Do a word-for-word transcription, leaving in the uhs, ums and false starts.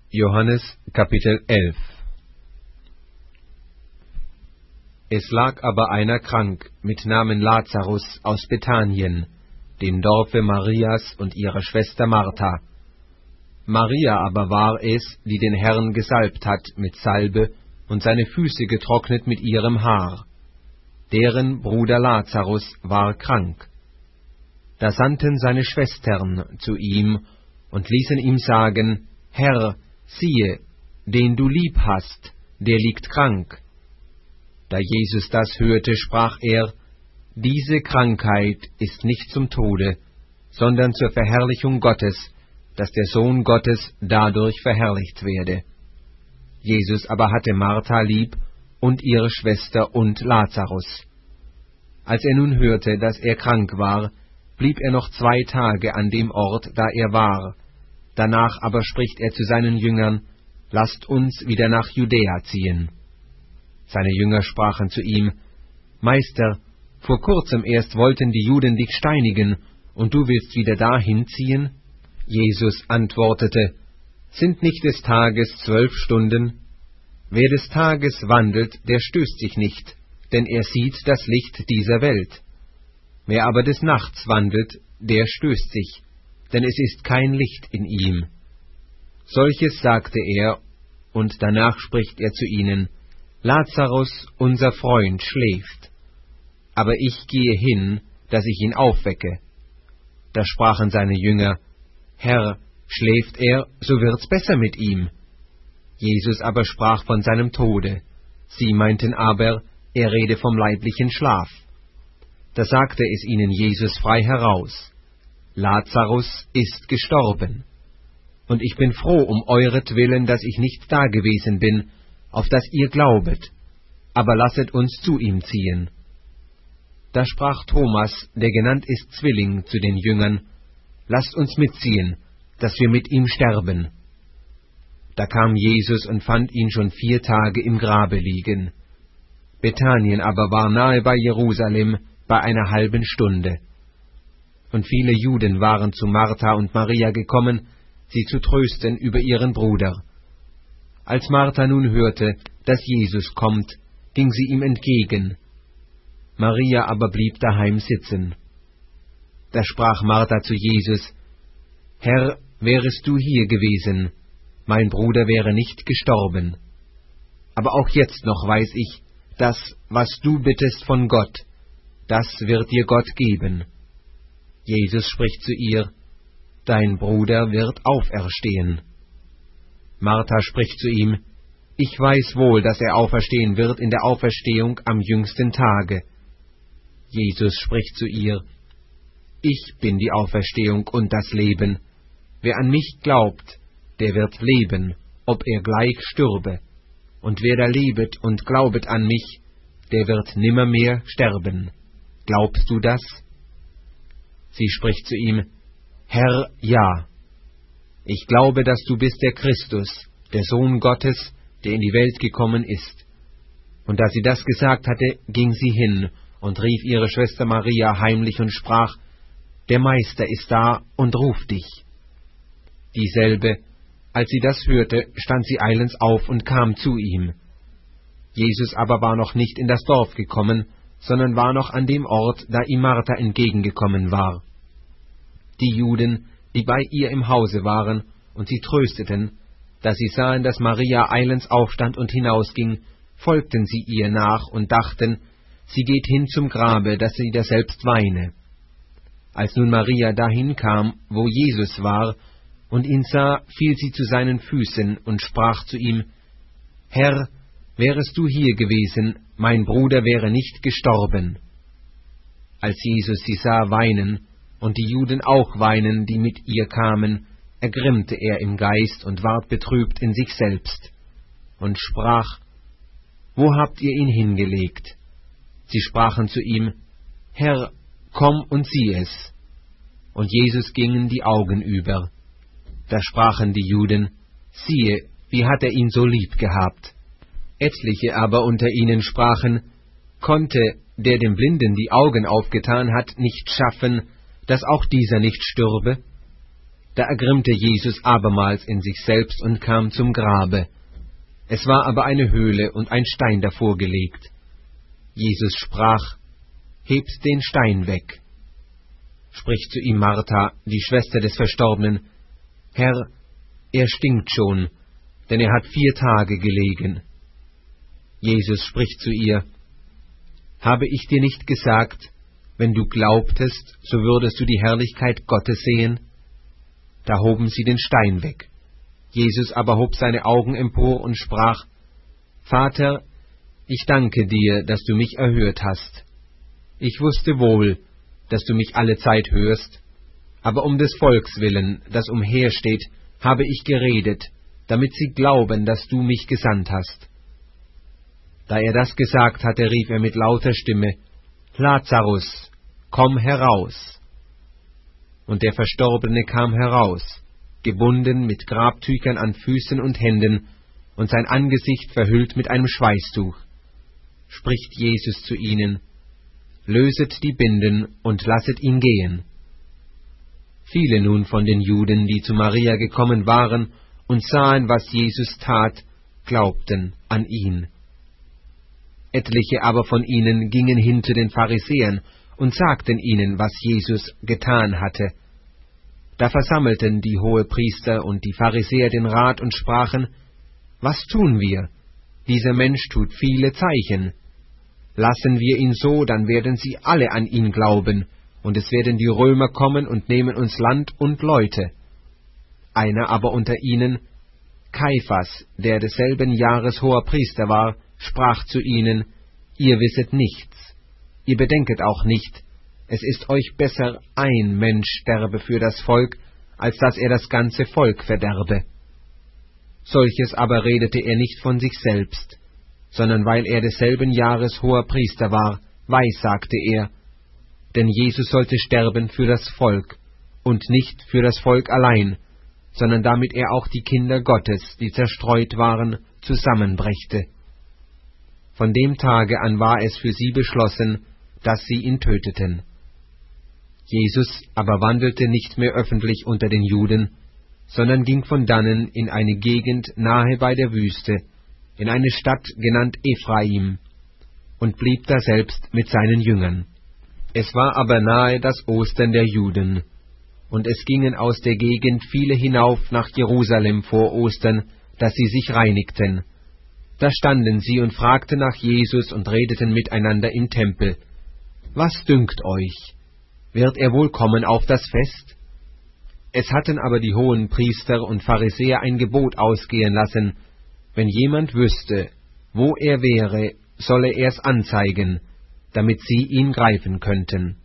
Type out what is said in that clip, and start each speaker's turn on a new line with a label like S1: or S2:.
S1: Johannes Kapitel elf. Es lag aber einer krank mit Namen Lazarus aus Bethanien, dem Dorfe Marias und ihrer Schwester Martha. Maria aber war es, die den Herrn gesalbt hat mit Salbe und seine Füße getrocknet mit ihrem Haar. Deren Bruder Lazarus war krank. Da sandten seine Schwestern zu ihm und ließen ihm sagen: Herr, siehe, den du lieb hast, der liegt krank. Da Jesus das hörte, sprach er: Diese Krankheit ist nicht zum Tode, sondern zur Verherrlichung Gottes, dass der Sohn Gottes dadurch verherrlicht werde. Jesus aber hatte Martha lieb und ihre Schwester und Lazarus. Als er nun hörte, dass er krank war, blieb er noch zwei Tage an dem Ort, da er war. Danach aber spricht er zu seinen Jüngern: Lasst uns wieder nach Judäa ziehen. Seine Jünger sprachen zu ihm: Meister, vor kurzem erst wollten die Juden dich steinigen, und du willst wieder dahin ziehen? Jesus antwortete: Sind nicht des Tages zwölf Stunden? Wer des Tages wandelt, der stößt sich nicht, denn er sieht das Licht dieser Welt. Wer aber des Nachts wandelt, der stößt sich, denn es ist kein Licht in ihm. Solches sagte er, und danach spricht er zu ihnen: Lazarus, unser Freund, schläft. Aber ich gehe hin, dass ich ihn aufwecke. Da sprachen seine Jünger: Herr, schläft er, so wird's besser mit ihm. Jesus aber sprach von seinem Tode. Sie meinten aber, er rede vom leiblichen Schlaf. Da sagte es ihnen Jesus frei heraus: Lazarus ist gestorben. Und ich bin froh um euretwillen, dass ich nicht dagewesen bin, auf dass ihr glaubet, aber lasset uns zu ihm ziehen. Da sprach Thomas, der genannt ist Zwilling, zu den Jüngern: Lasst uns mitziehen, dass wir mit ihm sterben. Da kam Jesus und fand ihn schon vier Tage im Grabe liegen. Bethanien aber war nahe bei Jerusalem, bei einer halben Stunde. Und viele Juden waren zu Martha und Maria gekommen, sie zu trösten über ihren Bruder. Als Martha nun hörte, dass Jesus kommt, ging sie ihm entgegen. Maria aber blieb daheim sitzen. Da sprach Martha zu Jesus: Herr, wärest du hier gewesen, mein Bruder wäre nicht gestorben. Aber auch jetzt noch weiß ich, dass, was du bittest von Gott, das wird dir Gott geben. Jesus spricht zu ihr: Dein Bruder wird auferstehen. Martha spricht zu ihm: Ich weiß wohl, dass er auferstehen wird in der Auferstehung am jüngsten Tage. Jesus spricht zu ihr: Ich bin die Auferstehung und das Leben. Wer an mich glaubt, der wird leben, ob er gleich stürbe. Und wer da lebet und glaubet an mich, der wird nimmermehr sterben. Glaubst du das? Sie spricht zu ihm: Herr, ja. Ich glaube, dass du bist der Christus, der Sohn Gottes, der in die Welt gekommen ist. Und da sie das gesagt hatte, ging sie hin und rief ihre Schwester Maria heimlich und sprach: Der Meister ist da und ruft dich. Dieselbe, als sie das hörte, stand sie eilends auf und kam zu ihm. Jesus aber war noch nicht in das Dorf gekommen, sondern war noch an dem Ort, da ihm Martha entgegengekommen war. Die Juden, die bei ihr im Hause waren, und sie trösteten, da sie sahen, dass Maria eilends aufstand und hinausging, folgten sie ihr nach und dachten, sie geht hin zum Grabe, dass sie daselbst weine. Als nun Maria dahin kam, wo Jesus war, und ihn sah, fiel sie zu seinen Füßen und sprach zu ihm: Herr, wärest du hier gewesen, mein Bruder wäre nicht gestorben. Als Jesus sie sah weinen, und die Juden auch weinen, die mit ihr kamen, ergrimmte er im Geist und ward betrübt in sich selbst, und sprach: Wo habt ihr ihn hingelegt? Sie sprachen zu ihm: Herr, komm und sieh es. Und Jesus gingen die Augen über. Da sprachen die Juden: Siehe, wie hat er ihn so lieb gehabt. Etliche aber unter ihnen sprachen: Konnte, der dem Blinden die Augen aufgetan hat, nicht schaffen, dass auch dieser nicht stürbe? Da ergrimmte Jesus abermals in sich selbst und kam zum Grabe. Es war aber eine Höhle und ein Stein davor gelegt. Jesus sprach: »Hebt den Stein weg.« Spricht zu ihm Martha, die Schwester des Verstorbenen: »Herr, er stinkt schon, denn er hat vier Tage gelegen.« Jesus spricht zu ihr: »Habe ich dir nicht gesagt, wenn du glaubtest, so würdest du die Herrlichkeit Gottes sehen?« Da hoben sie den Stein weg. Jesus aber hob seine Augen empor und sprach: »Vater, ich danke dir, dass du mich erhört hast. Ich wusste wohl, dass du mich alle Zeit hörst, aber um des Volks willen, das umhersteht, habe ich geredet, damit sie glauben, dass du mich gesandt hast.« Da er das gesagt hatte, rief er mit lauter Stimme: »Lazarus, komm heraus!« Und der Verstorbene kam heraus, gebunden mit Grabtüchern an Füßen und Händen und sein Angesicht verhüllt mit einem Schweißtuch. Spricht Jesus zu ihnen: »Löset die Binden und lasset ihn gehen.« Viele nun von den Juden, die zu Maria gekommen waren und sahen, was Jesus tat, glaubten an ihn. Etliche aber von ihnen gingen hin zu den Pharisäern und sagten ihnen, was Jesus getan hatte. Da versammelten die Hohepriester und die Pharisäer den Rat und sprachen: »Was tun wir? Dieser Mensch tut viele Zeichen. Lassen wir ihn so, dann werden sie alle an ihn glauben, und es werden die Römer kommen und nehmen uns Land und Leute.« Einer aber unter ihnen, Kaiphas, der desselben Jahres Hoherpriester war, sprach zu ihnen: »Ihr wisset nichts. Ihr bedenket auch nicht, es ist euch besser, ein Mensch sterbe für das Volk, als dass er das ganze Volk verderbe.« Solches aber redete er nicht von sich selbst, sondern weil er desselben Jahres Hoherpriester war, weissagte er, denn Jesus sollte sterben für das Volk, und nicht für das Volk allein, sondern damit er auch die Kinder Gottes, die zerstreut waren, zusammenbrächte. Von dem Tage an war es für sie beschlossen, dass sie ihn töteten. Jesus aber wandelte nicht mehr öffentlich unter den Juden, sondern ging von dannen in eine Gegend nahe bei der Wüste, in eine Stadt genannt Ephraim, und blieb daselbst mit seinen Jüngern. Es war aber nahe das Ostern der Juden, und es gingen aus der Gegend viele hinauf nach Jerusalem vor Ostern, dass sie sich reinigten. Da standen sie und fragten nach Jesus und redeten miteinander im Tempel: »Was dünkt euch? Wird er wohl kommen auf das Fest?« Es hatten aber die hohen Priester und Pharisäer ein Gebot ausgehen lassen: Wenn jemand wüsste, wo er wäre, solle er's anzeigen, damit sie ihn greifen könnten.